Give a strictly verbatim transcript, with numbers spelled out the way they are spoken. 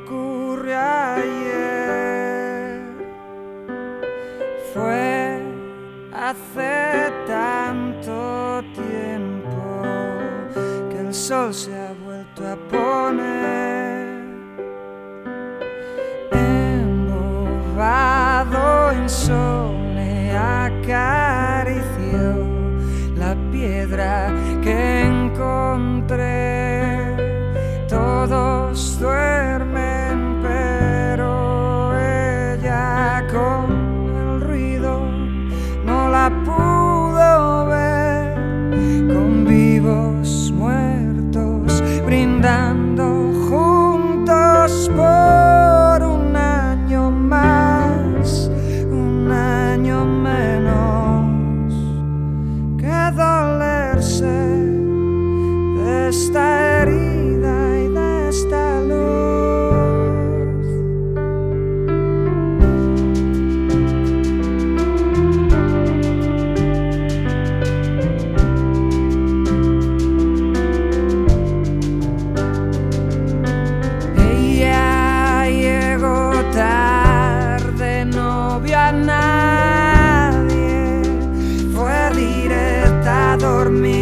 ocurrió ayer. Fue hace tanto tiempo que el sol se ha vuelto a poner. Embobado, insomne, acarició la piedra que encontré. Todos duermen, pero ella con el ruido no la pudo ver. Con vivos muertos brindando juntos por un año más, un año menos que dolerse de esta herida y de esta luz. Ella llegó tarde, no vio a nadie, fue directa a dormir.